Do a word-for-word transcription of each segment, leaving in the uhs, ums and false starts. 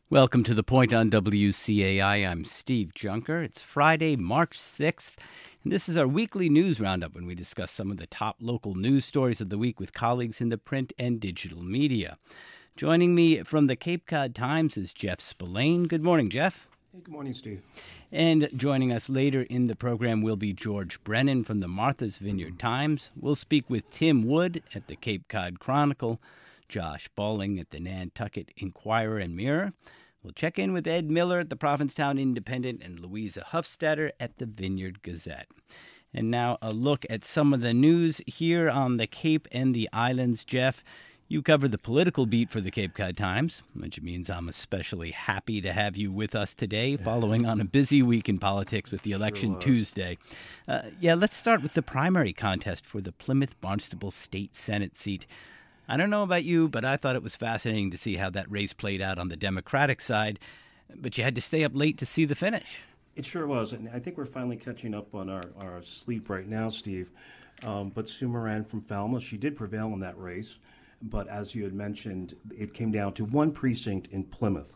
Welcome to The Point on W C A I. I'm Steve Junker. It's Friday, March sixth, and this is our weekly news roundup when we discuss some of the top local news stories of the week with colleagues in the print and digital media. Joining me from the Cape Cod Times is Jeff Spillane. Good morning, Jeff. Hey, good morning, Steve. And joining us later in the program will be George Brennan from the Martha's Vineyard Times. We'll speak with Tim Wood at the Cape Cod Chronicle, Josh Balling at the Nantucket Inquirer and Mirror. We'll check in with Ed Miller at the Provincetown Independent and Louisa Huffstetter at the Vineyard Gazette. And now a look at some of the news here on the Cape and the Islands. Jeff, you cover the political beat for the Cape Cod Times, which means I'm especially happy to have you with us today, following on a busy week in politics with the election sure Tuesday. Uh, yeah, let's start with the primary contest for the Plymouth Barnstable State Senate seat. I don't know about you, but I thought it was fascinating to see how that race played out on the Democratic side. But you had to stay up late to see the finish. It sure was. And I think we're finally catching up on our, our sleep right now, Steve. Um, but Sue Moran from Falmouth, she did prevail in that race. But as you had mentioned, it came down to one precinct in Plymouth,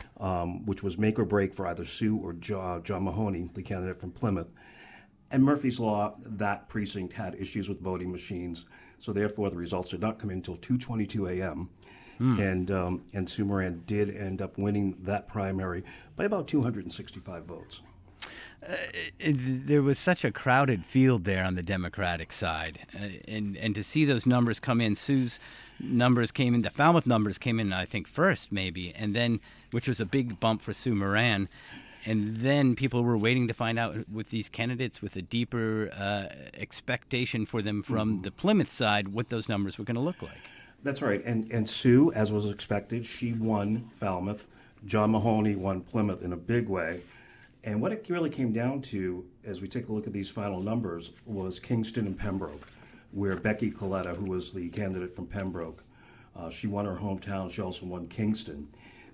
um, which was make or break for either Sue or John, John Mahoney, the candidate from Plymouth. And Murphy's Law, that precinct had issues with voting machines. So therefore, the results did not come in until two twenty-two a.m. Mm. And um, and Sue Moran did end up winning that primary by about two hundred sixty-five votes. Uh, it, there was such a crowded field there on the Democratic side. Uh, and, and to see those numbers come in, Sue's numbers came in, the Falmouth numbers came in, I think, first maybe, and then, which was a big bump for Sue Moran. And then people were waiting to find out with these candidates with a deeper uh, expectation for them from mm-hmm. the Plymouth side what those numbers were going to look like. That's right. And and Sue, as was expected, she won Falmouth. John Mahoney won Plymouth in a big way. And what it really came down to, as we take a look at these final numbers, was Kingston and Pembroke, where Becky Coletta, who was the candidate from Pembroke, uh, she won her hometown. She also won Kingston.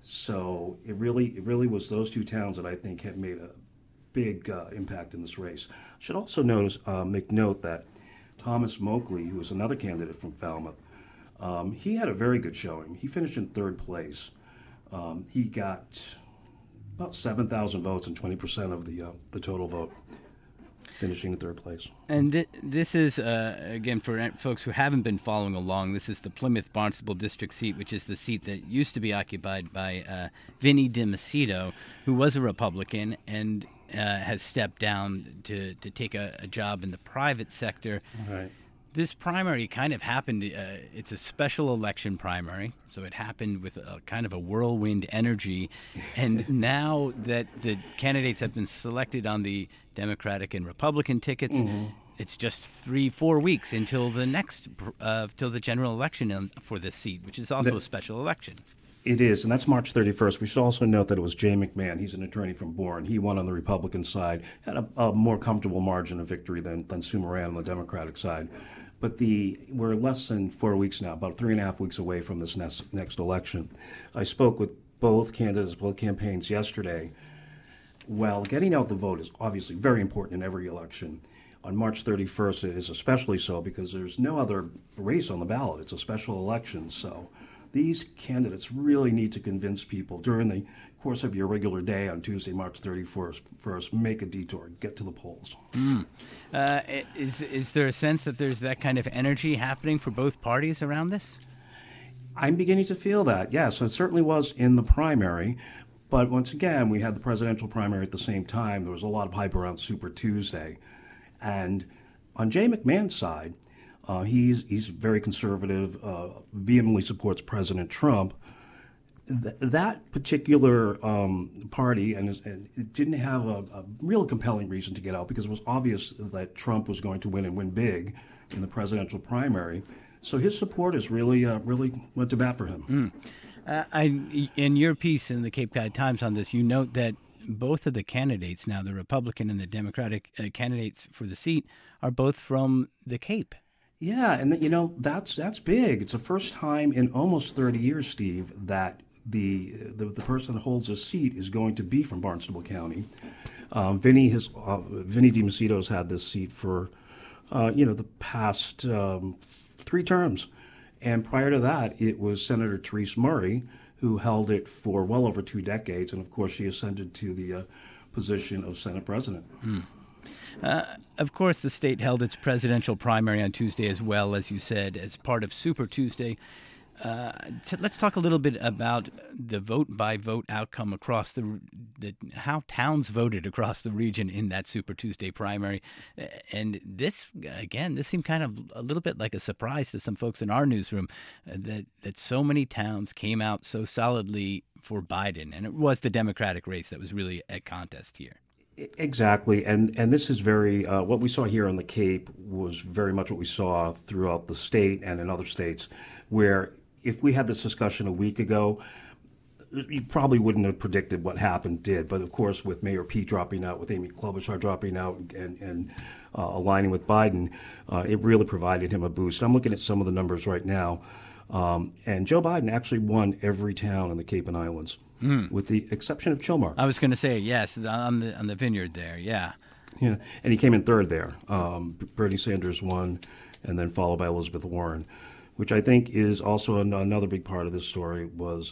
So it really it really was those two towns that I think have made a big uh, impact in this race. I should also notice, uh, make note that Thomas Moakley, who was another candidate from Falmouth, um, he had a very good showing. He finished in third place. Um, he got about seven thousand votes and twenty percent of the uh, the total vote, finishing in third place. And th- this is, uh, again, for folks who haven't been following along, this is the Plymouth Barnstable District seat, which is the seat that used to be occupied by uh, Vinnie DiMacedo, who was a Republican and uh, has stepped down to, to take a, a job in the private sector. Right. This primary kind of happened, uh, it's a special election primary, so it happened with a kind of a whirlwind energy. And now that the candidates have been selected on the Democratic and Republican tickets, mm-hmm. it's just three, four weeks until the next, uh, till the general election for this seat, which is also that, a special election. It is, and that's March thirty-first. We should also note that it was Jay McMahon. He's an attorney from Bourne. He won on the Republican side, had a, a more comfortable margin of victory than, than Sue Moran on the Democratic side. But the we're less than four weeks now, about three and a half weeks away from this next, next election. I spoke with both candidates, both campaigns yesterday. Well, getting out the vote is obviously very important in every election. On March thirty-first, it is especially so because there's no other race on the ballot. It's a special election, so these candidates really need to convince people during the course of your regular day on Tuesday, March thirty-first, first, make a detour, get to the polls. Mm. Uh, is is there a sense that there's that kind of energy happening for both parties around this? I'm beginning to feel that, yes. So it certainly was in the primary. But once again, we had the presidential primary at the same time. There was a lot of hype around Super Tuesday. And on Jay McMahon's side, uh, he's he's very conservative, uh, vehemently supports President Trump. Th- that particular um, party and, and it didn't have a, a real compelling reason to get out because it was obvious that Trump was going to win and win big in the presidential primary. So his supporters really uh, really went to bat for him. Mm. Uh, I, in your piece in the Cape Cod Times on this, you note that both of the candidates now, the Republican and the Democratic uh, candidates for the seat, are both from the Cape. Yeah, and you know that's that's big. It's the first time in almost thirty years, Steve, that the the, the person that holds a seat is going to be from Barnstable County. Um, Vinnie has uh, Vinnie DiMacedo's had this seat for uh, you know the past um, three terms. And prior to that, it was Senator Therese Murray, who held it for well over two decades, and of course she ascended to the uh, position of Senate President. Mm. Uh, of course, the state held its presidential primary on Tuesday as well, as you said, as part of Super Tuesday. Uh, t- let's talk a little bit about the vote-by-vote outcome across the, the how towns voted across the region in that Super Tuesday primary. And this, again, this seemed kind of a little bit like a surprise to some folks in our newsroom uh, that, that so many towns came out so solidly for Biden. And it was the Democratic race that was really a contest here. Exactly, and and this is very uh, what we saw here on the Cape was very much what we saw throughout the state and in other states, where if we had this discussion a week ago, you probably wouldn't have predicted what happened did. But of course, with Mayor Pete dropping out, with Amy Klobuchar dropping out, and, and uh, aligning with Biden, uh, it really provided him a boost. I'm looking at some of the numbers right now, um, and Joe Biden actually won every town in the Cape and Islands. Mm. With the exception of Chilmar. I was going to say, yes, on the on the vineyard there, yeah. Yeah, and he came in third there. Um, Bernie Sanders won, and then followed by Elizabeth Warren, which I think is also an, another big part of this story was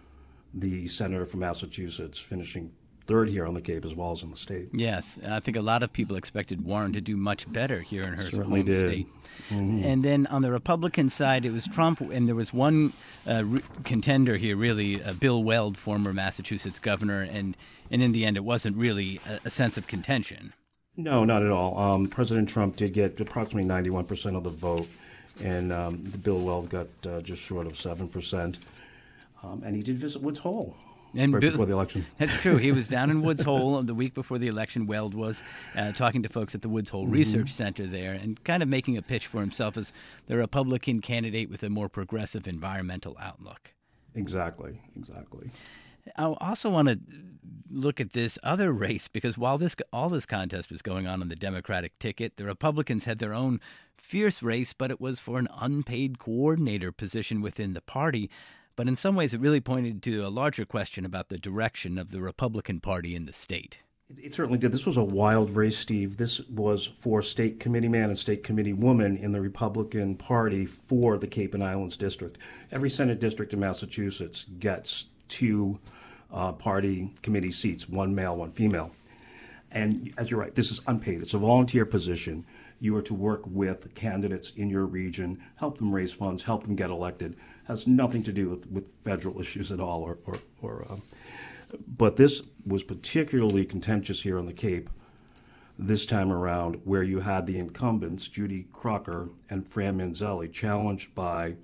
the senator from Massachusetts finishing third here on the Cape as well as in the state. Yes, I think a lot of people expected Warren to do much better here in her Certainly home did. state. Mm-hmm. And then on the Republican side, it was Trump, and there was one uh, re- contender here, really, uh, Bill Weld, former Massachusetts governor, and, and in the end, it wasn't really a, a sense of contention. No, not at all. Um, President Trump did get approximately ninety-one percent of the vote, and um, Bill Weld got uh, just short of seven percent. Um, and he did visit Woods Hole. And right Bill, before the election. That's true. He was down in Woods Hole the week before the election. Weld was uh, talking to folks at the Woods Hole mm-hmm. Research Center there and kind of making a pitch for himself as the Republican candidate with a more progressive environmental outlook. Exactly, exactly. I also want to look at this other race because while this all this contest was going on on the Democratic ticket, the Republicans had their own fierce race, but it was for an unpaid coordinator position within the party. But in some ways, it really pointed to a larger question about the direction of the Republican Party in the state. It, it certainly did. This was a wild race, Steve. This was for state committee man and state committee woman in the Republican Party for the Cape and Islands district. Every Senate district in Massachusetts gets two uh, party committee seats, one male, one female. And as you're right, this is unpaid. It's a volunteer position. You are to work with candidates in your region, help them raise funds, help them get elected. Has nothing to do with, with federal issues at all. Or, or, or uh, but this was particularly contentious here on the Cape this time around, where you had the incumbents, Judy Crocker and Fran Manzelli, challenged by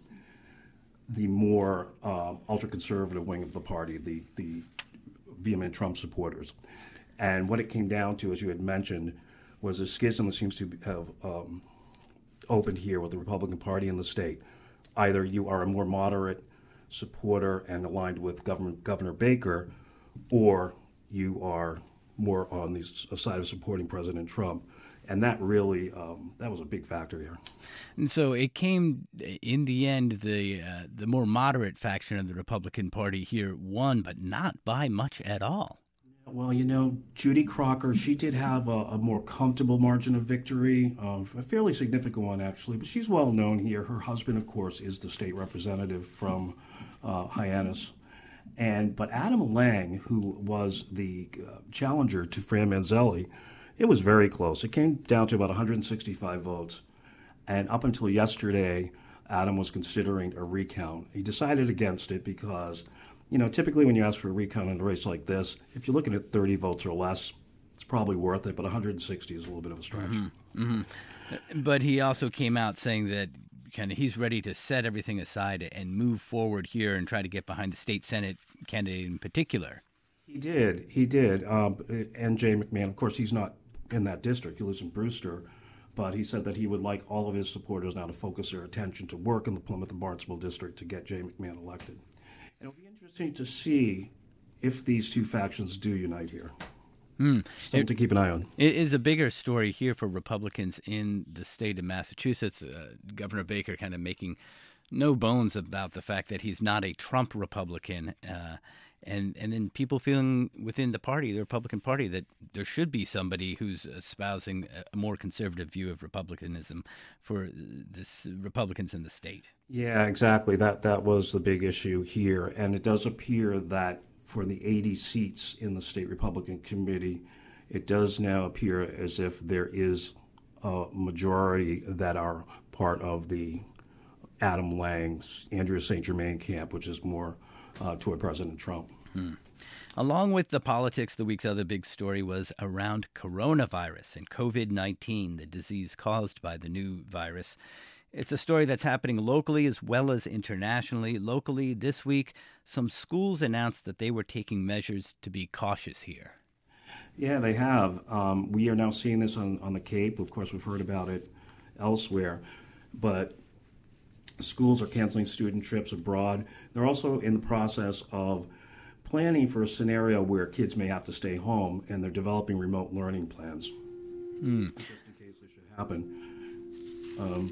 the more uh, ultra-conservative wing of the party, the, the vehement Trump supporters. And what it came down to, as you had mentioned, was a schism that seems to have um, opened here with the Republican Party in the state. Either you are a more moderate supporter and aligned with Governor, Governor Baker, or you are more on the side of supporting President Trump. And that really, um, that was a big factor here. And so it came, in the end, the uh, the more moderate faction of the Republican Party here won, but not by much at all. Well, you know, Judy Crocker, she did have a, a more comfortable margin of victory, um, a fairly significant one, actually. But she's well known here. Her husband, of course, is the state representative from uh, Hyannis. And but Adam Lang, who was the uh, challenger to Fran Manzelli, it was very close. It came down to about one hundred sixty-five votes. And up until yesterday, Adam was considering a recount. He decided against it because, you know, typically when you ask for a recount in a race like this, if you're looking at thirty votes or less, it's probably worth it. But one hundred sixty is a little bit of a stretch. Mm-hmm. Mm-hmm. But he also came out saying that kind of he's ready to set everything aside and move forward here and try to get behind the state Senate candidate in particular. He did. He did. Um, and Jay McMahon, of course, he's not in that district. He lives in Brewster. But he said that he would like all of his supporters now to focus their attention to work in the Plymouth and Barnstable district to get Jay McMahon elected. And it'll be interesting to see if these two factions do unite here. Mm. Something it, to keep an eye on. It is a bigger story here for Republicans in the state of Massachusetts. Uh, Governor Baker kind of making no bones about the fact that he's not a Trump Republican. Uh, and and then people feeling within the party, the Republican Party, that there should be somebody who's espousing a more conservative view of Republicanism for this Republicans in the state. Yeah, exactly. That that was the big issue here, and it does appear that for the eighty seats in the state Republican committee, it does now appear as if there is a majority that are part of the Adam Lang, Andrea Saint Germain camp, which is more uh, toward President Trump. Hmm. Along with the politics, the week's other big story was around coronavirus and covid nineteen, the disease caused by the new virus. It's a story that's happening locally as well as internationally. Locally, this week, some schools announced that they were taking measures to be cautious here. Yeah, they have. Um, we are now seeing this on, on the Cape. Of course, we've heard about it elsewhere. But schools are canceling student trips abroad. They're also in the process of planning for a scenario where kids may have to stay home, and they're developing remote learning plans. Mm. Just in case this should happen. Um,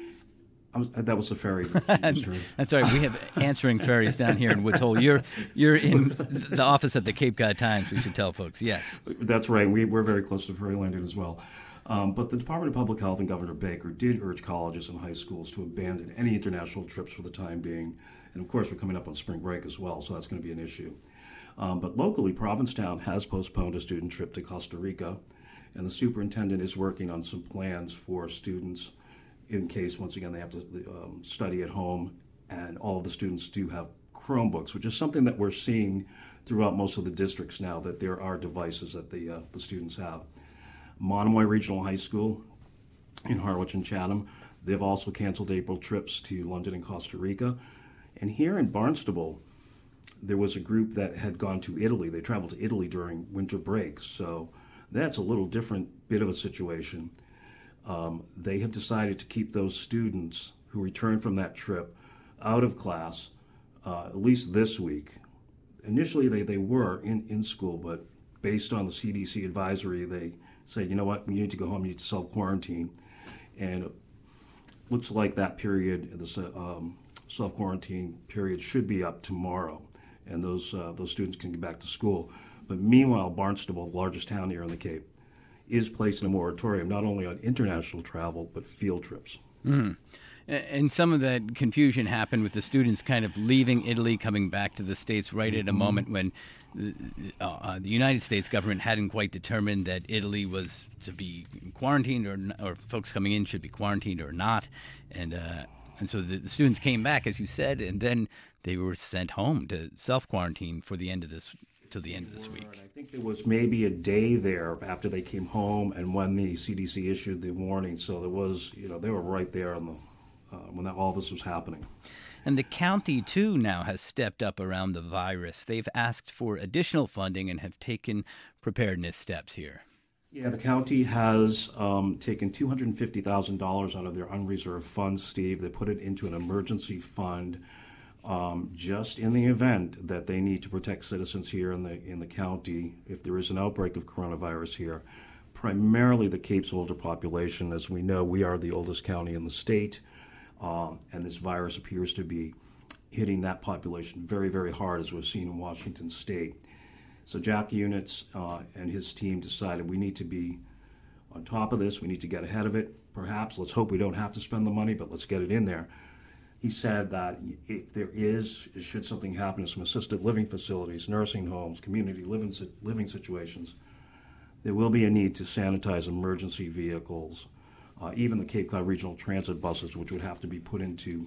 I'm, that was the ferry. That's right. We have answering ferries down here in Woods Hole. You're you're in the office at the Cape Cod Times, we should tell folks. Yes. That's right. We, we're very close to Ferry Landing as well. Um, but the Department of Public Health and Governor Baker did urge colleges and high schools to abandon any international trips for the time being. And, of course, we're coming up on spring break as well, so that's going to be an issue. Um, but locally, Provincetown has postponed a student trip to Costa Rica, and the superintendent is working on some plans for students in case, once again, they have to um, study at home, and all of the students do have Chromebooks, which is something that we're seeing throughout most of the districts now, that there are devices that the, uh, the students have. Monomoy Regional High School in Harwich and Chatham, they've also canceled April trips to London and Costa Rica. And here in Barnstable, there was a group that had gone to Italy. They traveled to Italy during winter break, so that's a little different bit of a situation. Um, they have decided to keep those students who returned from that trip out of class, uh, at least this week. Initially, they, they were in, in school, but based on the C D C advisory, they said, you know what, we need to go home, you need to self-quarantine. And it looks like that period, the um, self-quarantine period, should be up tomorrow, and those uh, those students can get back to school. But meanwhile, Barnstable, the largest town here on the Cape, is placing a moratorium not only on international travel, but field trips. Mm. And some of that confusion happened with the students kind of leaving Italy, coming back to the States right at a moment when the, uh, the United States government hadn't quite determined that Italy was to be quarantined or or folks coming in should be quarantined or not. And uh, and so the, the students came back, as you said, and then they were sent home to self-quarantine for the end of this till the end of this week. I think there was maybe a day there after they came home and when the C D C issued the warning. So there was, you know, they were right there on the uh, when that, all this was happening. And the county, too, now has stepped up around the virus. They've asked for additional funding and have taken preparedness steps here. Yeah, the county has um, taken two hundred fifty thousand dollars out of their unreserved funds, Steve. They put it into an emergency fund um, just in the event that they need to protect citizens here in the in the county if there is an outbreak of coronavirus here. Primarily the Cape's older population. As we know, we are the oldest county in the state. Uh, and this virus appears to be hitting that population very, very hard, as we've seen in Washington State. So Jack Units uh, and his team decided we need to be on top of this. We need to get ahead of it. Perhaps, let's hope we don't have to spend the money, but let's get it in there. He said that if there is, should something happen in some assisted living facilities, nursing homes, community living, living situations, there will be a need to sanitize emergency vehicles. Uh, even the Cape Cod Regional Transit buses, which would have to be put into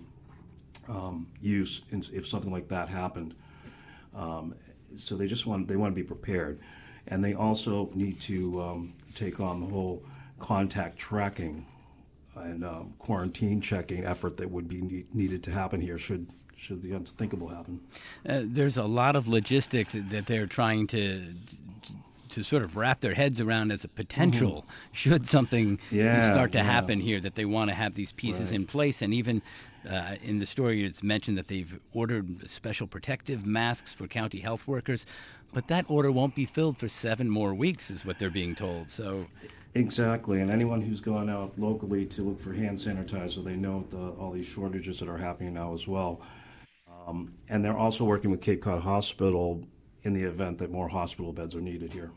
um, use in, if something like that happened. Um, so they just want they want to be prepared, and they also need to um, take on the whole contact tracking and um, quarantine checking effort that would be need, needed to happen here should should the unthinkable happen. Uh, there's a lot of logistics that they're trying to. to sort of wrap their heads around as a potential mm-hmm. should something yeah, start to yeah. happen here, that they want to have these pieces right. in place. And even uh, in the story it's mentioned that they've ordered special protective masks for county health workers, but that order won't be filled for seven more weeks is what they're being told. So exactly, and anyone who's gone out locally to look for hand sanitizer, they know the, all these shortages that are happening now as well. Um, Um, and they're also working with Cape Cod Hospital in the event that more hospital beds are needed here.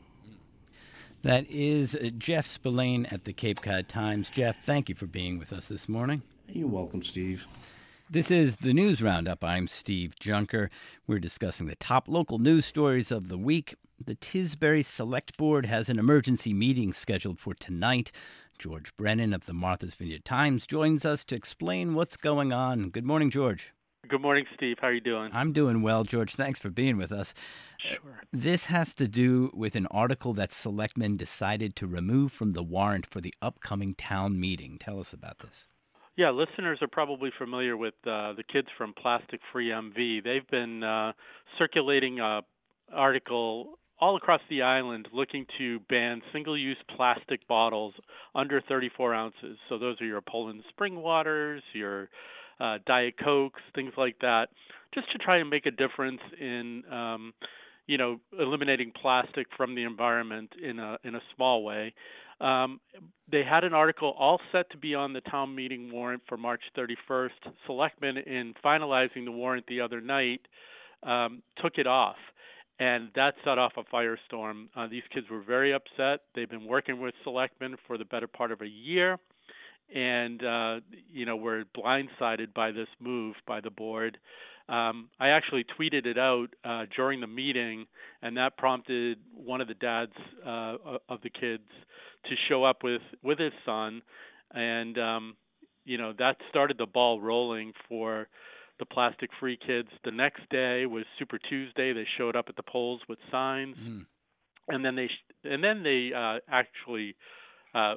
That is Jeff Spillane at the Cape Cod Times. Jeff, thank you for being with us this morning. You're welcome, Steve. This is the News Roundup. I'm Steve Junker. We're discussing the top local news stories of the week. The Tisbury Select Board has an emergency meeting scheduled for tonight. George Brennan of the Martha's Vineyard Times joins us to explain what's going on. Good morning, George. Good morning, Steve. How are you doing? I'm doing well, George. Thanks for being with us. Sure. This has to do with an article that selectmen decided to remove from the warrant for the upcoming town meeting. Tell us about this. Yeah, listeners are probably familiar with uh, the kids from Plastic Free M V. They've been uh, circulating an article all across the island looking to ban single-use plastic bottles under thirty-four ounces. So those are your Poland Spring Waters, your uh, Diet Cokes, things like that, just to try and make a difference in, um, you know, eliminating plastic from the environment in a in a small way. Um, they had an article all set to be on the town meeting warrant for March thirty-first. Selectmen, in finalizing the warrant the other night, um, took it off. And that set off a firestorm. Uh, these kids were very upset. They've been working with selectmen for the better part of a year, and uh, you know, were blindsided by this move by the board. Um, I actually tweeted it out uh, during the meeting, and that prompted one of the dads uh, of the kids to show up with, with his son, and um, you know, that started the ball rolling for the plastic-free kids. The next day was Super Tuesday. They showed up at the polls with signs, mm. and then they sh- and then they uh, actually, uh,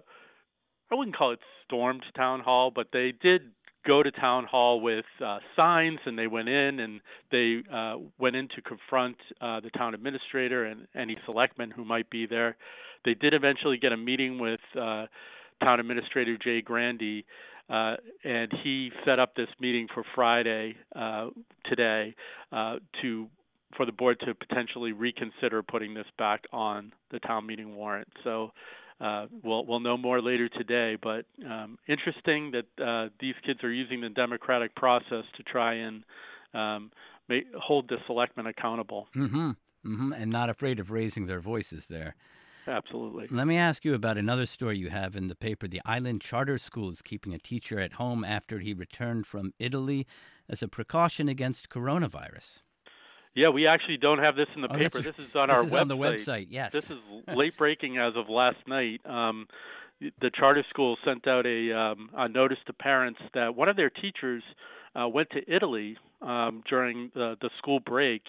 I wouldn't call it stormed town hall, but they did go to town hall with uh, signs, and they went in and they uh, went in to confront uh, the town administrator and any selectmen who might be there. They did eventually get a meeting with uh, town administrator Jay Grandy. Uh, and he set up this meeting for Friday uh, today uh, to for the board to potentially reconsider putting this back on the town meeting warrant. So uh, we'll we'll know more later today. But um, interesting that uh, these kids are using the democratic process to try and um, make, hold the selectmen accountable. Mm-hmm. Mm-hmm. And not afraid of raising their voices there. Absolutely. Let me ask you about another story you have in the paper. The Island Charter School is keeping a teacher at home after he returned from Italy as a precaution against coronavirus. Yeah, we actually don't have this in the oh, paper. This is on this our is website. on the website, yes. This is late breaking as of last night. Um, the charter school sent out a, um, a notice to parents that one of their teachers uh, went to Italy um, during the, the school break.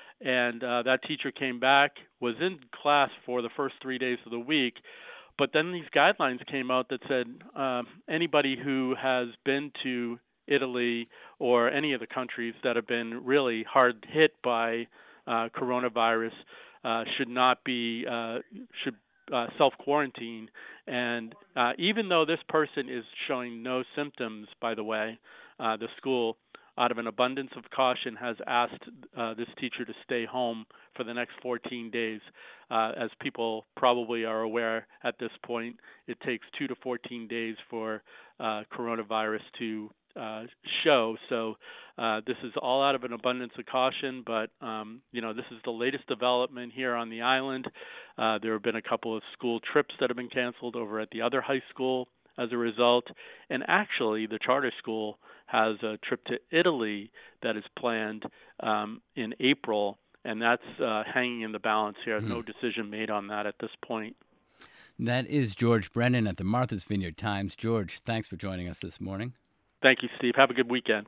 And uh, that teacher came back, was in class for the first three days of the week, but then these guidelines came out that said um, anybody who has been to Italy or any of the countries that have been really hard hit by uh, coronavirus uh, should not be uh, should uh, self-quarantine. And uh, even though this person is showing no symptoms, by the way, uh, the school, out of an abundance of caution, has asked uh, this teacher to stay home for the next fourteen days. Uh, as people probably are aware at this point, it takes two to fourteen days for uh, coronavirus to uh, show. So uh, this is all out of an abundance of caution, but um, you know, this is the latest development here on the island. Uh, there have been a couple of school trips that have been canceled over at the other high school as a result, and actually the charter school has a trip to Italy that is planned um, in April, and that's uh, hanging in the balance here. Mm. No decision made on that at this point. That is George Brennan at the Martha's Vineyard Times. George, thanks for joining us this morning. Thank you, Steve. Have a good weekend.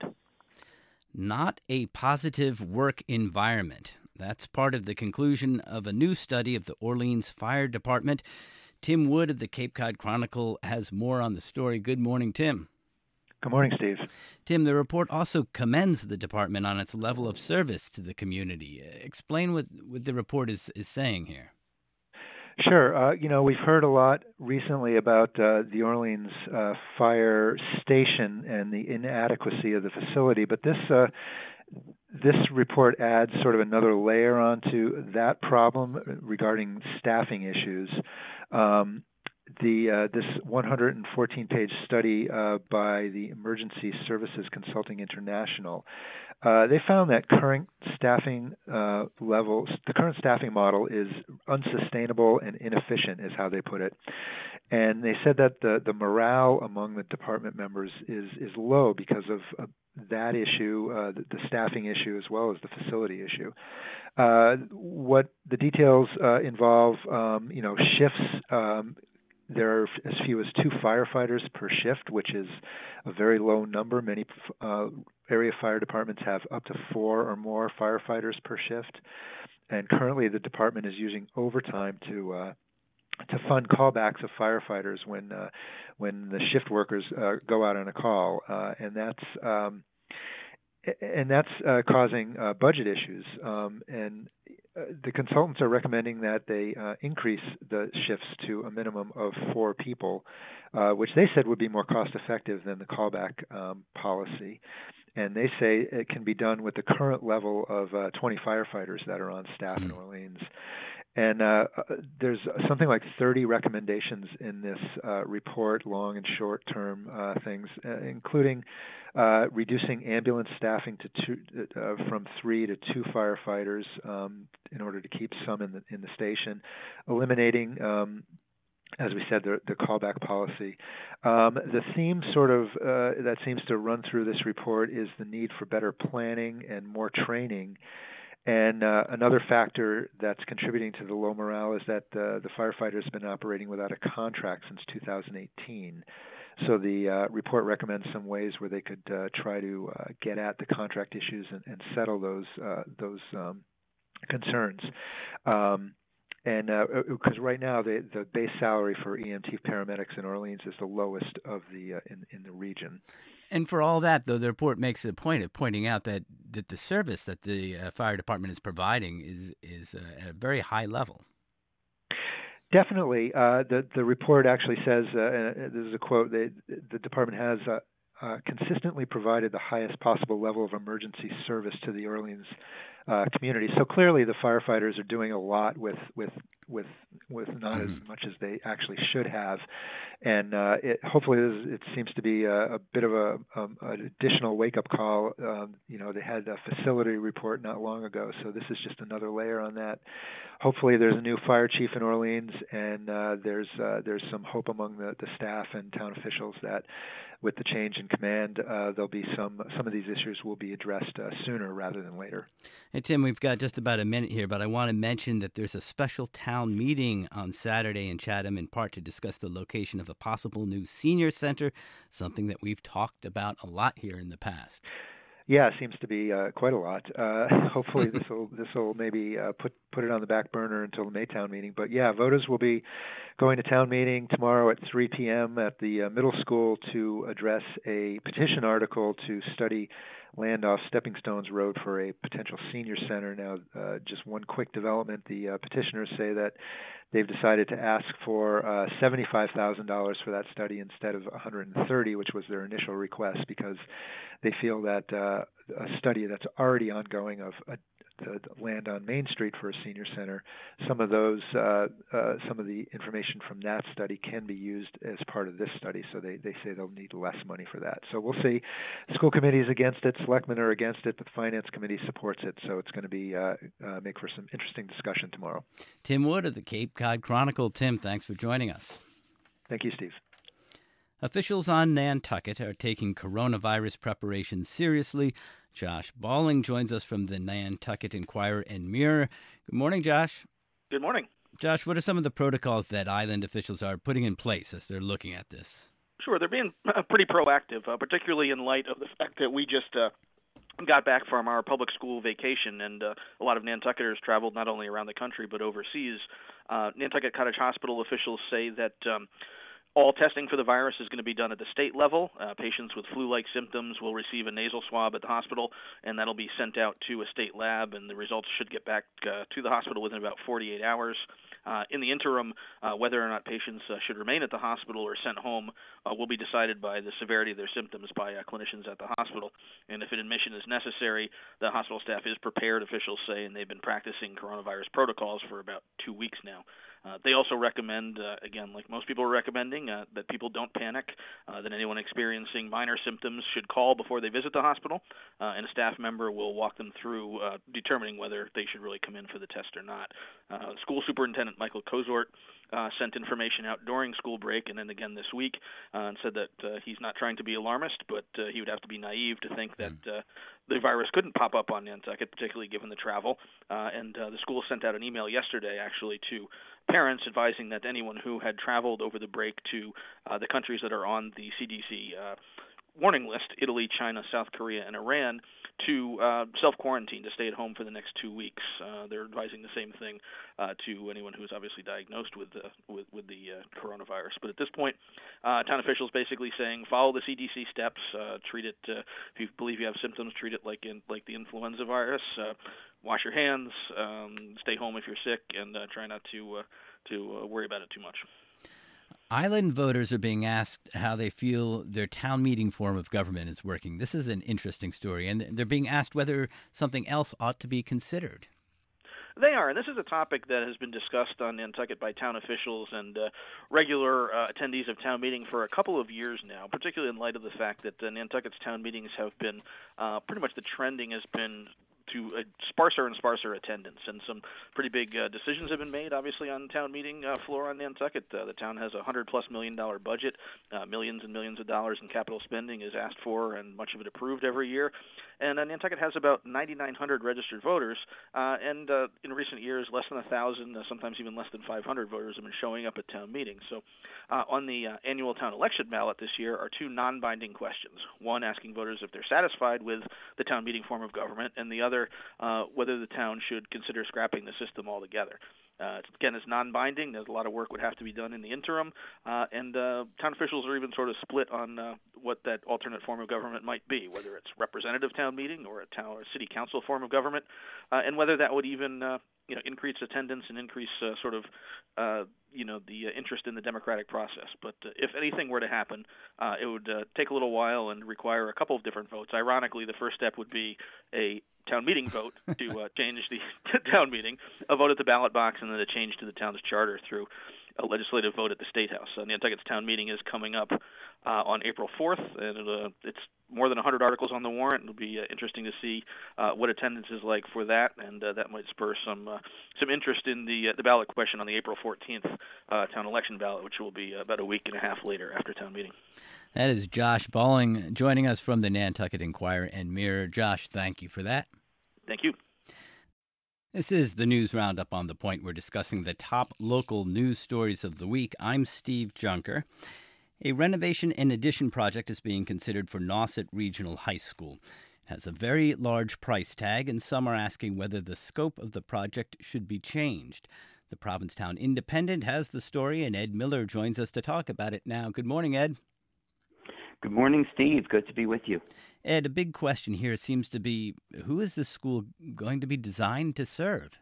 Not a positive work environment. That's part of the conclusion of a new study of the Orleans Fire Department. Tim Wood of the Cape Cod Chronicle has more on the story. Good morning, Tim. Good morning, Steve. Tim, the report also commends the department on its level of service to the community. Explain what, what the report is, is saying here. Sure. Uh, you know, we've heard a lot recently about uh, the Orleans uh, fire station and the inadequacy of the facility, but this uh, this report adds sort of another layer onto that problem regarding staffing issues. Um, the uh, this one hundred fourteen page study uh, by the Emergency Services Consulting International, uh, they found that current staffing uh, levels, the current staffing model is unsustainable and inefficient, is how they put it. And they said that the, the morale among the department members is is low because of uh, that issue, uh, the, the staffing issue, as well as the facility issue. Uh, what the details uh, involve, um, you know, shifts. Um, there are as few as two firefighters per shift, which is a very low number. Many uh, area fire departments have up to four or more firefighters per shift, and currently the department is using overtime to uh, to fund callbacks of firefighters when uh, when the shift workers uh, go out on a call, uh, and that's um, and that's uh, causing uh, budget issues. Um, and uh, the consultants are recommending that they uh, increase the shifts to a minimum of four people, uh, which they said would be more cost effective than the callback um, policy. And they say it can be done with the current level of uh, twenty firefighters that are on staff mm-hmm. in Orleans. And uh, there's something like thirty recommendations in this uh, report, long and short-term uh, things, uh, including uh, reducing ambulance staffing to two, uh, from three to two firefighters um, in order to keep some in the in the station, eliminating, um, as we said, the, the callback policy. Um, the theme sort of uh, that seems to run through this report is the need for better planning and more training. And uh, another factor that's contributing to the low morale is that uh, the firefighters have been operating without a contract since two thousand eighteen. So the uh, report recommends some ways where they could uh, try to uh, get at the contract issues and, and settle those uh, those um, concerns. Um, and because uh, right now the, the base salary for E M T paramedics in Orleans is the lowest of the uh, in in the region. And for all that, though, the report makes a point of pointing out that, that the service that the uh, fire department is providing is is uh, at a very high level. Definitely. Uh, the, the report actually says, uh, and this is a quote, the, the department has uh, uh, consistently provided the highest possible level of emergency service to the Orleans uh, community. So clearly the firefighters are doing a lot with with with, with not mm-hmm. as much as they actually should have. And uh, it, hopefully it seems to be a, a bit of a, um, an additional wake-up call. Um, you know, they had a facility report not long ago, so this is just another layer on that. Hopefully there's a new fire chief in Orleans, and uh, there's uh, there's some hope among the, the staff and town officials that with the change in command, uh, there'll be some some of these issues will be addressed uh, sooner rather than later. Hey, Tim, we've got just about a minute here, but I want to mention that there's a special town meeting on Saturday in Chatham, in part to discuss the location of a possible new senior center, something that we've talked about a lot here in the past. Yeah, it seems to be uh, quite a lot. Uh, hopefully, this will this will maybe uh, put put it on the back burner until the Maytown meeting. But yeah, voters will be going to town meeting tomorrow at three p.m. at the uh, middle school to address a petition article to study land off Stepping Stones Road for a potential senior center. Now, uh, just one quick development: the uh, petitioners say that they've decided to ask for uh, seventy-five thousand dollars for that study instead of one hundred thirty thousand dollars, which was their initial request, because they feel that uh, a study that's already ongoing of a, the, the land on Main Street for a senior center, some of those, uh, uh, some of the information from that study can be used as part of this study. So they, they say they'll need less money for that. So we'll see. School committee is against it, selectmen are against it, but the finance committee supports it. So it's going to be uh, uh, make for some interesting discussion tomorrow. Tim Wood of the Cape Cod Chronicle. Tim, thanks for joining us. Thank you, Steve. Officials on Nantucket are taking coronavirus preparations seriously. Josh Balling joins us from the Nantucket Enquirer and Mirror. Good morning, Josh. Good morning. Josh, what are some of the protocols that island officials are putting in place as they're looking at this? Sure, they're being uh, pretty proactive, uh, particularly in light of the fact that we just uh, got back from our public school vacation, and uh, a lot of Nantucketers traveled not only around the country but overseas. Uh, Nantucket Cottage Hospital officials say that um, all testing for the virus is going to be done at the state level. Uh, patients with flu-like symptoms will receive a nasal swab at the hospital, and that'll be sent out to a state lab, and the results should get back uh, to the hospital within about forty-eight hours. Uh, in the interim, uh, whether or not patients uh, should remain at the hospital or sent home uh, will be decided by the severity of their symptoms by uh, clinicians at the hospital. And if an admission is necessary, the hospital staff is prepared, officials say, and they've been practicing coronavirus protocols for about two weeks now. Uh, they also recommend, uh, again, like most people are recommending, uh, that people don't panic, uh, that anyone experiencing minor symptoms should call before they visit the hospital, uh, and a staff member will walk them through uh, determining whether they should really come in for the test or not. Uh, School Superintendent Michael Kozort uh, sent information out during school break and then again this week uh, and said that uh, he's not trying to be alarmist, but uh, he would have to be naive to think that uh, the virus couldn't pop up on Nantucket, particularly given the travel. Uh, and uh, the school sent out an email yesterday, actually, to parents advising that anyone who had traveled over the break to uh, the countries that are on the C D C uh, warning list, Italy, China, South Korea, and Iran, to uh, self-quarantine, to stay at home for the next two weeks. Uh, they're advising the same thing uh, to anyone who's obviously diagnosed with uh, with, with the uh, coronavirus. But at this point, uh, town officials basically saying follow the C D C steps, uh, treat it, uh, if you believe you have symptoms, treat it like in, like the influenza virus, uh, wash your hands, um, stay home if you're sick, and uh, try not to, uh, to uh, worry about it too much. Island voters are being asked how they feel their town meeting form of government is working. This is an interesting story, and they're being asked whether something else ought to be considered. They are, and this is a topic that has been discussed on Nantucket by town officials and uh, regular uh, attendees of town meeting for a couple of years now, particularly in light of the fact that uh, Nantucket's town meetings have been, uh, pretty much the trending has been to a sparser and sparser attendance, and some pretty big uh, decisions have been made, obviously, on town meeting uh, floor on Nantucket. Uh, the town has a hundred plus million dollar budget, uh, millions and millions of dollars in capital spending is asked for, and much of it approved every year. And uh, Nantucket has about ninety-nine hundred registered voters, uh, and uh, in recent years, less than a thousand, uh, sometimes even less than five hundred voters have been showing up at town meetings. So, uh, on the uh, annual town election ballot this year are two non-binding questions: one asking voters if they're satisfied with the town meeting form of government, and the other Uh, whether the town should consider scrapping the system altogether. Uh, again, it's non-binding. There's a lot of work would have to be done in the interim, uh, and uh, town officials are even sort of split on uh, what that alternate form of government might be, whether it's representative town meeting or a town or city council form of government, uh, and whether that would even uh, you know increase attendance and increase uh, sort of uh, you know the uh, interest in the democratic process. But uh, if anything were to happen, uh, it would uh, take a little while and require a couple of different votes. Ironically, the first step would be a town meeting vote to uh, change the town meeting, a vote at the ballot box, and then a change to the town's charter through a legislative vote at the State House. So Nantucket's town meeting is coming up uh, on April fourth, and it, uh, it's more than one hundred articles on the warrant. It'll be uh, interesting to see uh, what attendance is like for that, and uh, that might spur some uh, some interest in the uh, the ballot question on the April fourteenth uh, town election ballot, which will be about a week and a half later after town meeting. That is Josh Balling joining us from the Nantucket Enquirer and Mirror. Josh, thank you for that. Thank you. This is the News Roundup on The Point. We're discussing the top local news stories of the week. I'm Steve Junker. A renovation and addition project is being considered for Nauset Regional High School. It has a very large price tag, and some are asking whether the scope of the project should be changed. The Provincetown Independent has the story, and Ed Miller joins us to talk about it now. Good morning, Ed. Good morning, Steve. Good to be with you. Ed, a big question here seems to be, who is this school going to be designed to serve?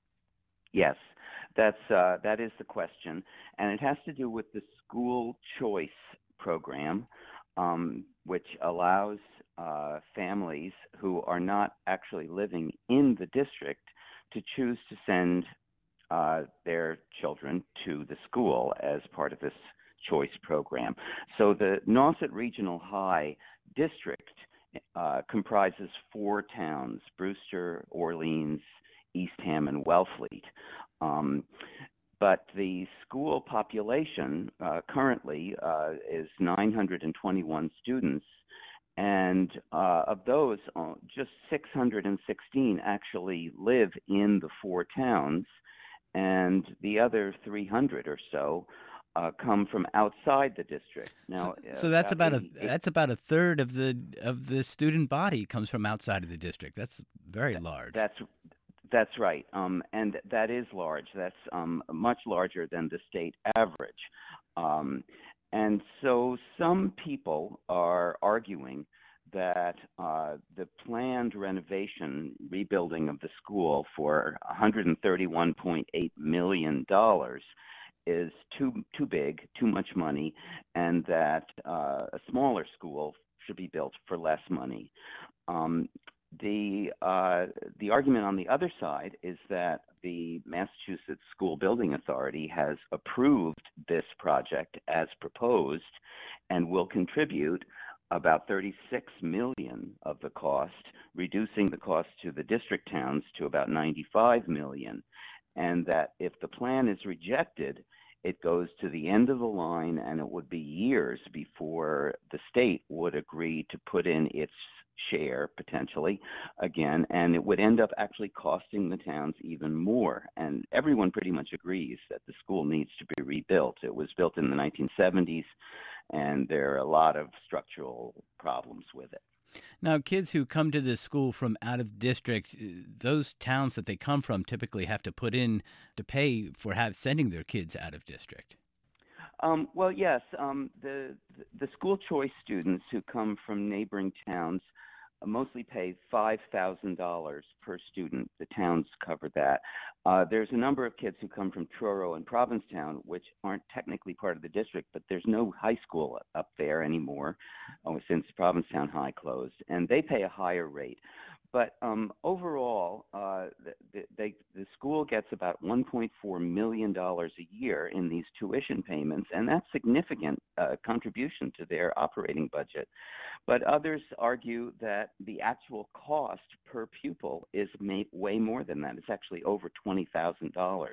Yes, that's uh, that is the question, and it has to do with the school choice program, um, which allows uh, families who are not actually living in the district to choose to send uh, their children to the school as part of this choice program. So the Nauset Regional High District uh, comprises four towns: Brewster, Orleans, Eastham, and Wellfleet. Um, but the school population uh, currently uh, is nine hundred twenty-one students, and uh, of those, uh, just six hundred sixteen actually live in the four towns, and the other three hundred or so Uh, come from outside the district. Now, so, so that's uh, about a it, that's about a third of the of the student body comes from outside of the district. That's very large. That's that's right, um, and that is large. That's um, much larger than the state average. Um, and so some people are arguing that uh, the planned renovation, rebuilding of the school for one hundred thirty-one point eight million dollars is too too big, too much money, and that uh, a smaller school should be built for less money. Um, the uh, the argument on the other side is that the Massachusetts School Building Authority has approved this project as proposed and will contribute about thirty-six million dollars of the cost, reducing the cost to the district towns to about ninety-five million dollars. And that if the plan is rejected, it goes to the end of the line, and it would be years before the state would agree to put in its share, potentially, again, and it would end up actually costing the towns even more. And everyone pretty much agrees that the school needs to be rebuilt. It was built in the nineteen seventies, and there are a lot of structural problems with it. Now, kids who come to this school from out of district, those towns that they come from typically have to put in to pay for have, sending their kids out of district. Um, well, yes. Um, the, the school choice students who come from neighboring towns mostly pay five thousand dollars per student. The towns cover that. Uh, there's a number of kids who come from Truro and Provincetown, which aren't technically part of the district, but there's no high school up there anymore oh, since Provincetown High closed, and they pay a higher rate. But um, overall, uh, the, they, the school gets about one point four million dollars a year in these tuition payments, and that's significant uh, contribution to their operating budget. But others argue that the actual cost per pupil is made way more than that. It's actually over twenty thousand dollars.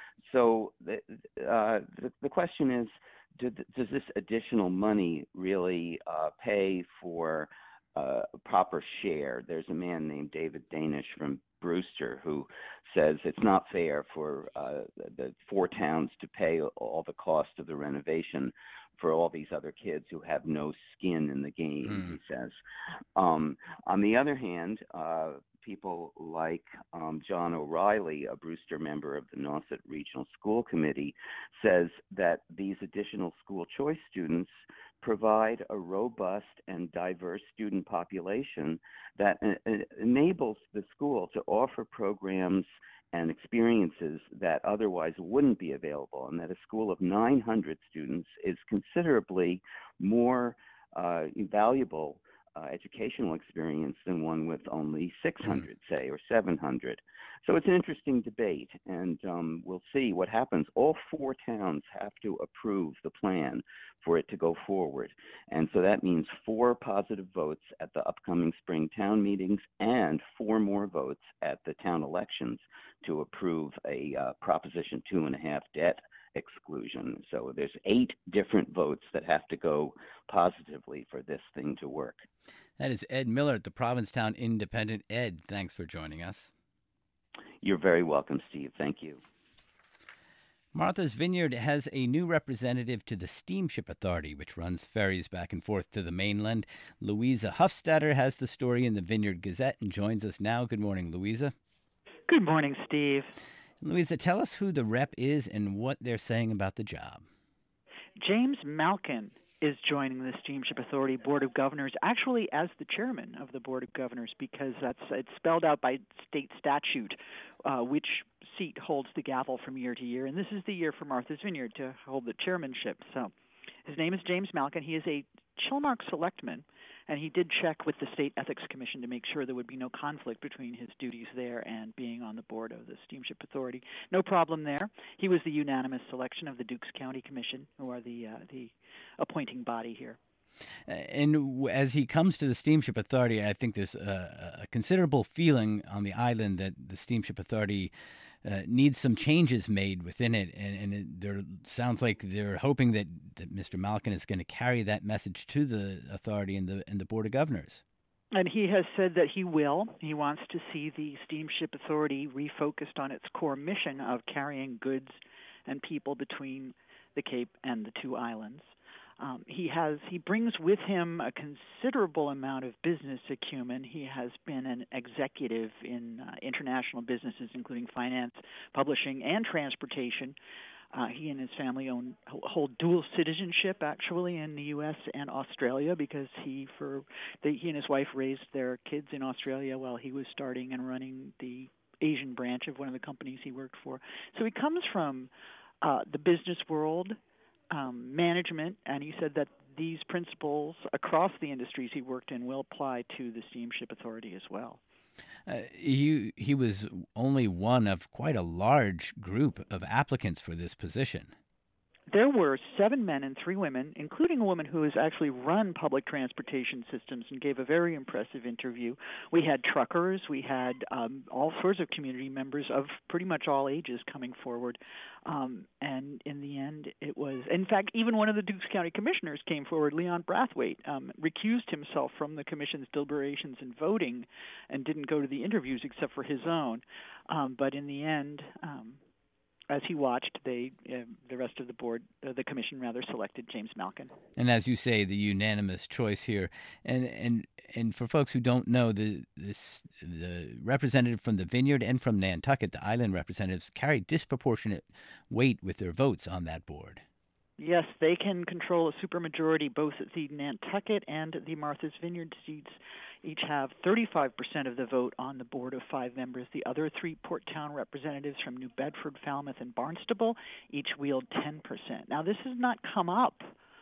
So the, uh, the, the question is, do, does this additional money really uh, pay for Uh, proper share? There's a man named David Danish from Brewster who says it's not fair for uh, the four towns to pay all the cost of the renovation for all these other kids who have no skin in the game, mm. he says. Um, on the other hand, uh, people like um, John O'Reilly, a Brewster member of the Nauset Regional School Committee, says that these additional school choice students provide a robust and diverse student population that uh, enables the school to offer programs and experiences that otherwise wouldn't be available, and that a school of nine hundred students is considerably more uh, valuable uh, educational experience than one with only six hundred, mm. say, or seven hundred. So it's an interesting debate, and um, we'll see what happens. All four towns have to approve the plan for it to go forward. And so that means four positive votes at the upcoming spring town meetings and four more votes at the town elections to approve a uh, Proposition two and a half debt exclusion. So there's eight different votes that have to go positively for this thing to work. That is Ed Miller at the Provincetown Independent. Ed, thanks for joining us. You're very welcome, Steve. Thank you. Martha's Vineyard has a new representative to the Steamship Authority, which runs ferries back and forth to the mainland. Louisa Huffstadter has the story in the Vineyard Gazette and joins us now. Good morning, Louisa. Good morning, Steve. Louisa, tell us who the rep is and what they're saying about the job. James Malkin is joining the Steamship Authority Board of Governors, actually as the chairman of the Board of Governors, because that's it's spelled out by state statute uh, which seat holds the gavel from year to year, and this is the year for Martha's Vineyard to hold the chairmanship. So his name is James Malkin. He is a Chilmark selectman, and he did check with the State Ethics Commission to make sure there would be no conflict between his duties there and being on the board of the Steamship Authority. No problem there. He was the unanimous selection of the Dukes County Commission, who are the uh, the appointing body here. And as he comes to the Steamship Authority, I think there's a, a considerable feeling on the island that the Steamship Authority uh, needs some changes made within it. And, and it there sounds like they're hoping that, that Mister Malkin is going to carry that message to the authority and the and the Board of Governors. And he has said that he will. He wants to see the Steamship Authority refocused on its core mission of carrying goods and people between the Cape and the two islands. Um, he has he brings with him a considerable amount of business acumen. He has been an executive in uh, international businesses, including finance, publishing, and transportation. Uh, he and his family own hold dual citizenship, actually, in the U S and Australia, because he for the, he and his wife raised their kids in Australia while he was starting and running the Asian branch of one of the companies he worked for. So he comes from uh, the business world. Um, management, and he said that these principles across the industries he worked in will apply to the Steamship Authority as well. Uh, he, he was only one of quite a large group of applicants for this position. There were seven men and three women, including a woman who has actually run public transportation systems and gave a very impressive interview. We had truckers, we had um, all sorts of community members of pretty much all ages coming forward. Um, and in the end, it was, in fact, even one of the Dukes County commissioners came forward, Leon Brathwaite, um, recused himself from the commission's deliberations and voting and didn't go to the interviews except for his own. Um, but in the end, um, as he watched, they, uh, the rest of the board, uh, the commission rather, selected James Malkin. And as you say, the unanimous choice here. And and and for folks who don't know, the this the representative from the Vineyard and from Nantucket, the island representatives, carry disproportionate weight with their votes on that board. Yes, they can control a supermajority both at the Nantucket and the Martha's Vineyard seats. Each have thirty-five percent of the vote on the board of five members. The other three Port Town representatives from New Bedford, Falmouth, and Barnstable each wield ten percent. Now, this has not come up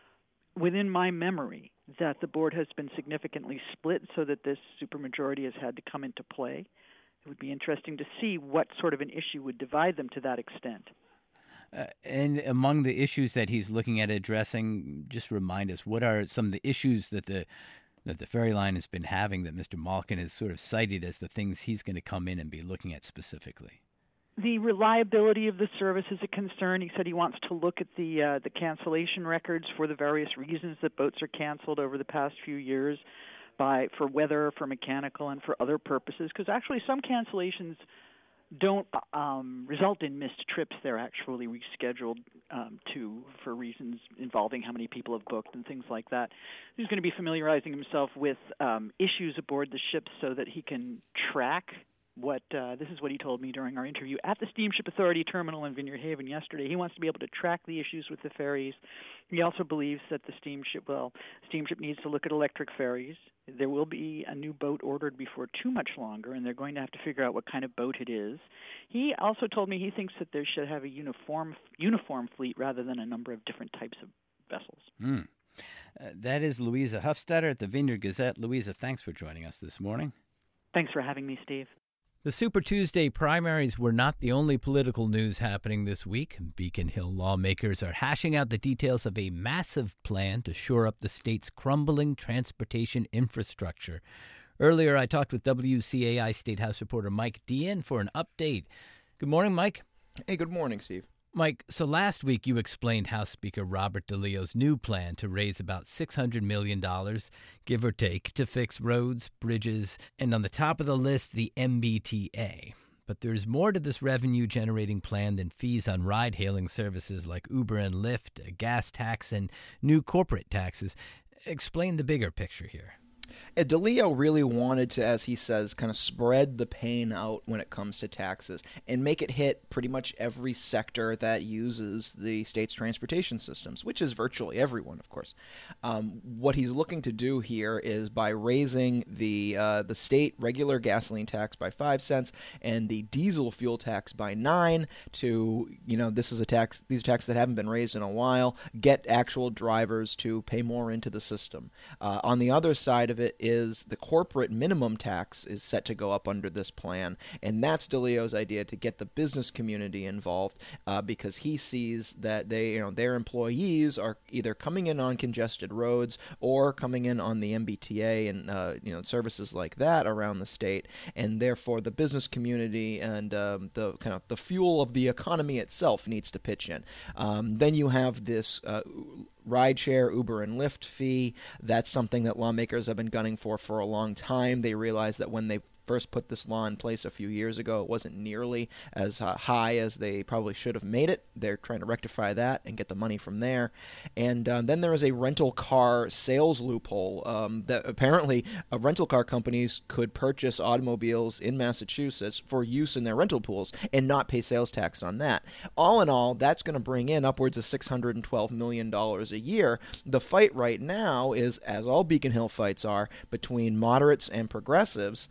within my memory that the board has been significantly split so that this supermajority has had to come into play. It would be interesting to see what sort of an issue would divide them to that extent. Uh, and among the issues that he's looking at addressing, just remind us, what are some of the issues that the that the ferry line has been having that Mister Malkin has sort of cited as the things he's going to come in and be looking at specifically? The reliability of the service is a concern. He said he wants to look at the uh, the cancellation records for the various reasons that boats are canceled over the past few years, by for weather, for mechanical, and for other purposes, because actually some cancellations don't um, result in missed trips. They're actually rescheduled um, to for reasons involving how many people have booked and things like that. He's going to be familiarizing himself with um, issues aboard the ships so that he can track what uh, this is what he told me during our interview at the Steamship Authority terminal in Vineyard Haven yesterday. He wants to be able to track the issues with the ferries. He also believes that the steamship, well, steamship needs to look at electric ferries. There will be a new boat ordered before too much longer, and they're going to have to figure out what kind of boat it is. He also told me he thinks that they should have a uniform uniform fleet rather than a number of different types of vessels. Mm. Uh, that is Louisa Hufstetter at the Vineyard Gazette. Louisa, thanks for joining us this morning. Thanks for having me, Steve. The Super Tuesday primaries were not the only political news happening this week. Beacon Hill lawmakers are hashing out the details of a massive plan to shore up the state's crumbling transportation infrastructure. Earlier, I talked with W C A I State House reporter Mike Dean for an update. Good morning, Mike. Hey, good morning, Steve. Mike, so last week you explained House Speaker Robert DeLeo's new plan to raise about six hundred million dollars, give or take, to fix roads, bridges, and on the top of the list, the M B T A. But there's more to this revenue-generating plan than fees on ride-hailing services like Uber and Lyft, a gas tax, and new corporate taxes. Explain the bigger picture here. DeLeo really wanted to, as he says, kind of spread the pain out when it comes to taxes and make it hit pretty much every sector that uses the state's transportation systems, which is virtually everyone, of course. Um, what he's looking to do here is by raising the uh, the state regular gasoline tax by five cents and the diesel fuel tax by nine to, you know, this is a tax, these are taxes that haven't been raised in a while, get actual drivers to pay more into the system. Uh, on the other side of it is the corporate minimum tax is set to go up under this plan, and that's DeLeo's idea to get the business community involved uh, because he sees that they, you know, their employees are either coming in on congested roads or coming in on the M B T A and uh, you know services like that around the state, and therefore the business community and um, the kind of the fuel of the economy itself needs to pitch in. Um, then you have this Uh, rideshare, Uber and Lyft fee. That's something that lawmakers have been gunning for for a long time. They realized that when they first put this law in place a few years ago, it wasn't nearly as uh, high as they probably should have made it. They're trying to rectify that and get the money from there. And uh, then there is a rental car sales loophole um, that apparently uh, rental car companies could purchase automobiles in Massachusetts for use in their rental pools and not pay sales tax on that. All in all, that's going to bring in upwards of six hundred twelve million dollars a year. The fight right now is, as all Beacon Hill fights are, between moderates and progressives. Moderates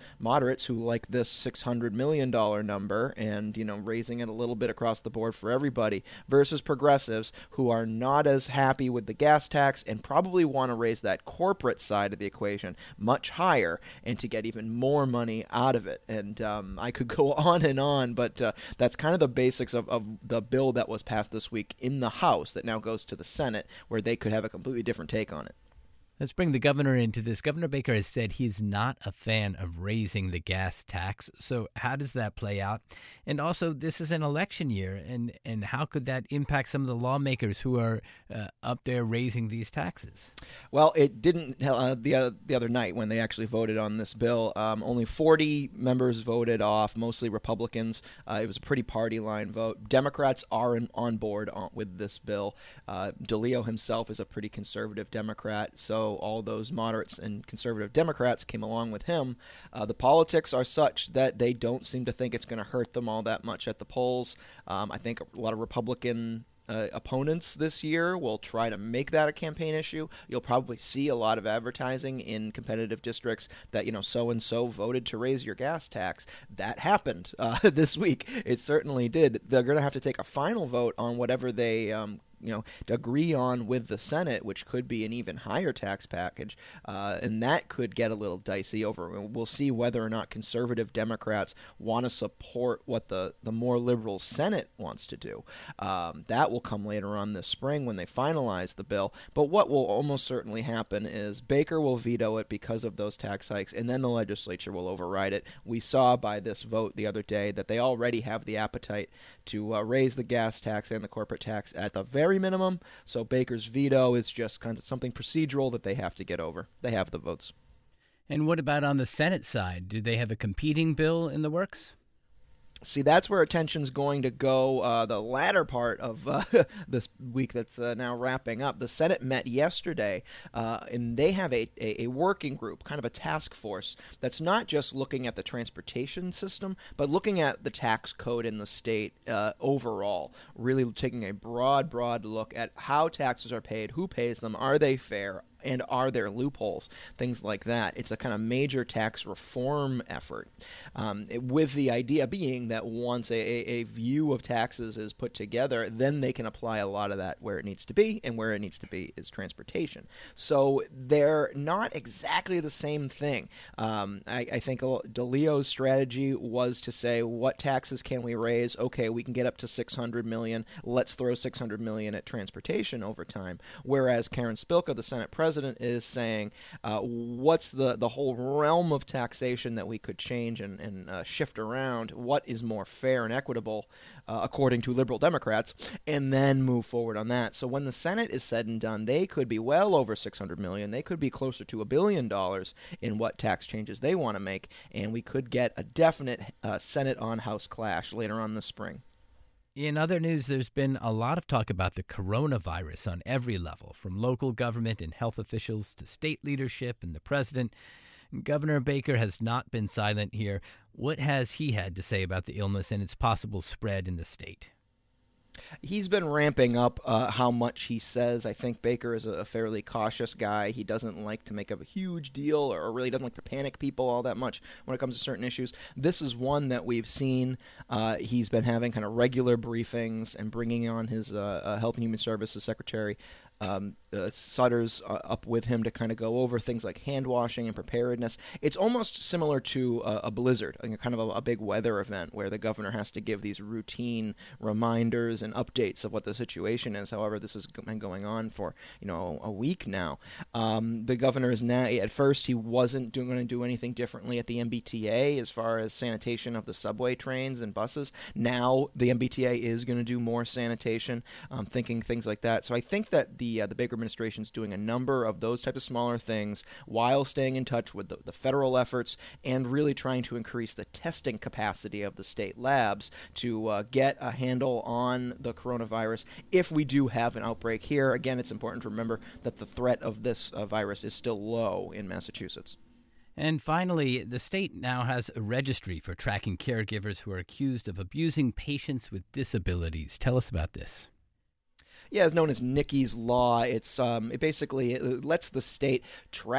moderates who like this six hundred million dollars number and, you know, raising it a little bit across the board for everybody, versus progressives who are not as happy with the gas tax and probably want to raise that corporate side of the equation much higher and to get even more money out of it. And um, I could go on and on, but uh, that's kind of the basics of, of the bill that was passed this week in the House that now goes to the Senate, where they could have a completely different take on it. Let's bring the governor into this. Governor Baker has said he's not a fan of raising the gas tax. So how does that play out? And also, this is an election year, and, and how could that impact some of the lawmakers who are uh, up there raising these taxes? Well, it didn't uh, the, uh, the other night when they actually voted on this bill. Um, only forty members voted off, mostly Republicans. Uh, it was a pretty party line vote. Democrats are in, on board on, with this bill. Uh, DeLeo himself is a pretty conservative Democrat, so all those moderates and conservative Democrats came along with him. Uh, the politics are such that they don't seem to think it's going to hurt them all that much at the polls. Um, I think a lot of Republican Uh, opponents this year will try to make that a campaign issue. You'll probably see a lot of advertising in competitive districts that, you know, so-and-so voted to raise your gas tax. That happened uh, this week. It certainly did. They're going to have to take a final vote on whatever they um, you know, agree on with the Senate, which could be an even higher tax package, uh, and that could get a little dicey over. We'll see whether or not conservative Democrats want to support what the, the more liberal Senate wants to do. Um, that will come later on this spring when they finalize the bill. But what will almost certainly happen is Baker will veto it because of those tax hikes, and then the legislature will override it. We saw by this vote the other day that they already have the appetite to uh, raise the gas tax and the corporate tax at the very minimum, so Baker's veto is just kind of something procedural that they have to get over. They have the votes. And what about on the Senate side? Do they have a competing bill in the works? See, that's where attention's going to go uh, the latter part of uh, this week that's uh, now wrapping up. The Senate met yesterday, uh, and they have a, a, a working group, kind of a task force, that's not just looking at the transportation system, but looking at the tax code in the state uh, overall, really taking a broad, broad look at how taxes are paid, who pays them, are they fair, and are there loopholes, things like that. It's a kind of major tax reform effort, um, it, with the idea being that once a, a view of taxes is put together, then they can apply a lot of that where it needs to be, and where it needs to be is transportation. So they're not exactly the same thing. Um, I, I think DeLeo's strategy was to say, what taxes can we raise? Okay, we can get up to six hundred million dollars. Let's throw six hundred million dollars at transportation over time. Whereas Karen Spilka, the Senate president, is saying, uh, what's the, the whole realm of taxation that we could change and, and uh, shift around? What is more fair and equitable, uh, according to liberal Democrats, and then move forward on that. So when the Senate is said and done, they could be well over six hundred million dollars. They could be closer to a billion dollars in what tax changes they want to make, and we could get a definite uh, Senate on House clash later on this spring. In other news, there's been a lot of talk about the coronavirus on every level, from local government and health officials to state leadership and the president. Governor Baker has not been silent here. What has he had to say about the illness and its possible spread in the state? He's been ramping up uh, how much he says. I think Baker is a fairly cautious guy. He doesn't like to make a huge deal, or really doesn't like to panic people all that much when it comes to certain issues. This is one that we've seen. Uh, he's been having kind of regular briefings and bringing on his uh, uh, Health and Human Services Secretary Um, uh, Sutter's uh, up with him to kind of go over things like hand washing and preparedness. It's almost similar to a, a blizzard, like a kind of a, a big weather event where the governor has to give these routine reminders and updates of what the situation is. However, this has been going on for, you know, a week now. Um, the governor is now, at first he wasn't doing, going to do anything differently at the M B T A as far as sanitation of the subway trains and buses. Now the M B T A is going to do more sanitation, um, thinking things like that. So I think that the uh, the Baker administration is doing a number of those types of smaller things while staying in touch with the, the federal efforts and really trying to increase the testing capacity of the state labs to uh, get a handle on the coronavirus. If we do have an outbreak here, again, it's important to remember that the threat of this uh, virus is still low in Massachusetts. And finally, the state now has a registry for tracking caregivers who are accused of abusing patients with disabilities. Tell us about this. Yeah, it's known as Nicky's Law. It's um, it basically it lets the state track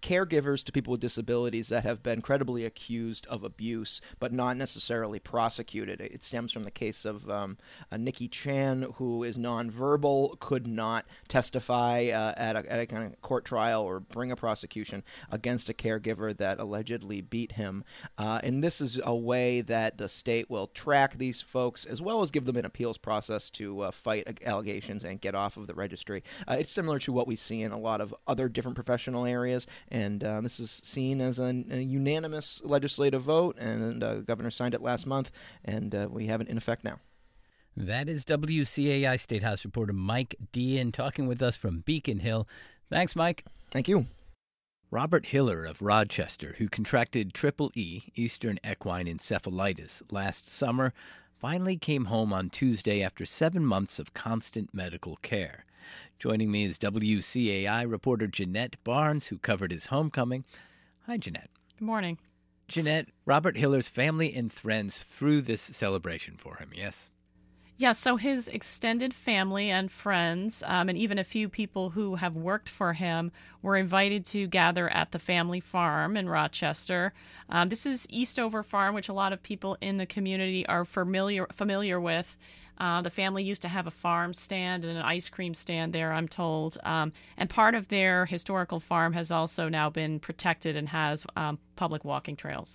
caregivers to people with disabilities that have been credibly accused of abuse, but not necessarily prosecuted. It stems from the case of um, uh, Nikki Chan, who is nonverbal, could not testify uh, at, a, at a kind of court trial or bring a prosecution against a caregiver that allegedly beat him. Uh, and this is a way that the state will track these folks, as well as give them an appeals process to uh, fight allegations and get off of the registry. Uh, it's similar to what we see in a lot of other different professional areas, and uh, this is seen as a, a unanimous legislative vote, and uh, the governor signed it last month, and uh, we have it in effect now. That is W C A I State House reporter Mike Dean talking with us from Beacon Hill. Thanks, Mike. Thank you. Robert Hiller of Rochester, who contracted Triple E, Eastern Equine Encephalitis, last summer, finally came home on Tuesday after seven months of constant medical care. Joining me is W C A I reporter Jeanette Barnes, who covered his homecoming. Hi, Jeanette. Good morning. Jeanette, Robert Hiller's family and friends threw this celebration for him, yes? Yes, so his extended family and friends, um, and even a few people who have worked for him, were invited to gather at the family farm in Rochester. Um, this is Eastover Farm, which a lot of people in the community are familiar familiar with. Uh, the family used to have a farm stand and an ice cream stand there, I'm told. Um, and part of their historical farm has also now been protected and has um, public walking trails.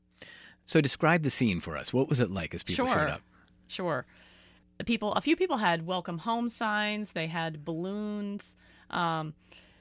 So describe the scene for us. What was it like as people sure. showed up? Sure. The people, a few people had welcome home signs. They had balloons. Um,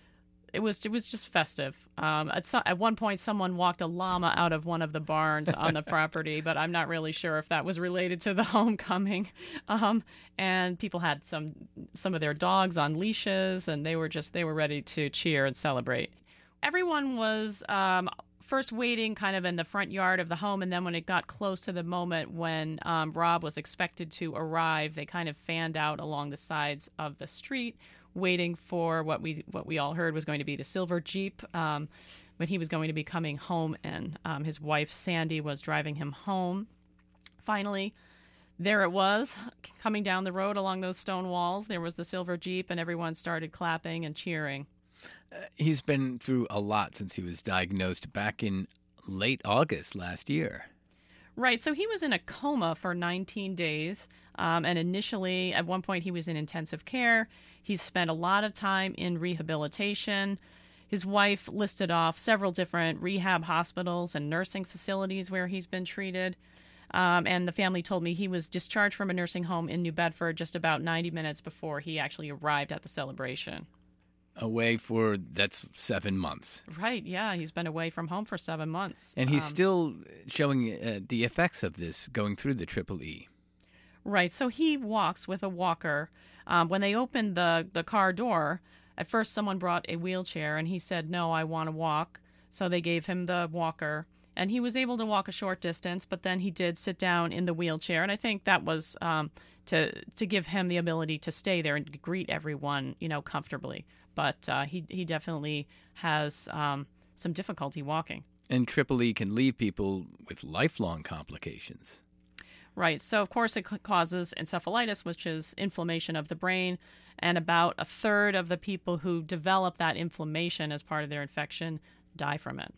it was it was just festive. Um, at, so, at one point, someone walked a llama out of one of the barns on the property, but I'm not really sure if that was related to the homecoming. Um, and people had some some of their dogs on leashes, and they were just they were ready to cheer and celebrate. Everyone was um, first waiting kind of in the front yard of the home, and then when it got close to the moment when um, Rob was expected to arrive, they kind of fanned out along the sides of the street, waiting for what we what we all heard was going to be the silver Jeep, um, when he was going to be coming home, and um, his wife Sandy was driving him home. Finally, there it was, coming down the road along those stone walls. There was the silver Jeep, and everyone started clapping and cheering. Uh, he's been through a lot since he was diagnosed back in late August last year. Right. So he was in a coma for nineteen days. Um, and initially, at one point, he was in intensive care. He's spent a lot of time in rehabilitation. His wife listed off several different rehab hospitals and nursing facilities where he's been treated. Um, and the family told me he was discharged from a nursing home in New Bedford just about ninety minutes before he actually arrived at the celebration. Away for, that's seven months. Right, yeah. He's been away from home for seven months. And he's um, still showing uh, the effects of this going through the Triple E. Right, so he walks with a walker. Um, when they opened the, the car door, at first someone brought a wheelchair, and he said, no, I want to walk. So they gave him the walker, and he was able to walk a short distance, but then he did sit down in the wheelchair, and I think that was um, to to give him the ability to stay there and greet everyone, you know, comfortably. But uh, he he definitely has um, some difficulty walking. And Triple E can leave people with lifelong complications. Right. So, of course, it causes encephalitis, which is inflammation of the brain. And about a third of the people who develop that inflammation as part of their infection die from it.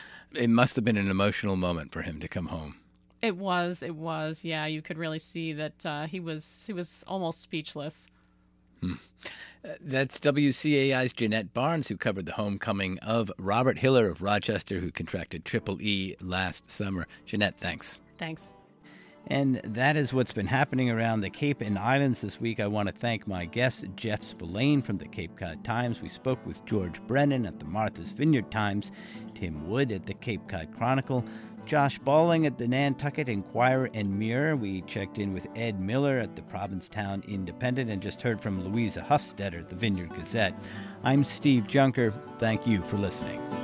It must have been an emotional moment for him to come home. It was. It was. Yeah, you could really see that uh, he was he was almost speechless. Hmm. Uh, that's W C A I's Jeanette Barnes, who covered the homecoming of Robert Hiller of Rochester, who contracted Triple E last summer. Jeanette, thanks. Thanks. And that is what's been happening around the Cape and Islands this week. I want to thank my guest, Jeff Spillane from the Cape Cod Times. We spoke with George Brennan at the Martha's Vineyard Times, Tim Wood at the Cape Cod Chronicle, Josh Balling at the Nantucket Enquirer and Mirror. We checked in with Ed Miller at the Provincetown Independent and just heard from Louisa Huffstetter at the Vineyard Gazette. I'm Steve Junker. Thank you for listening.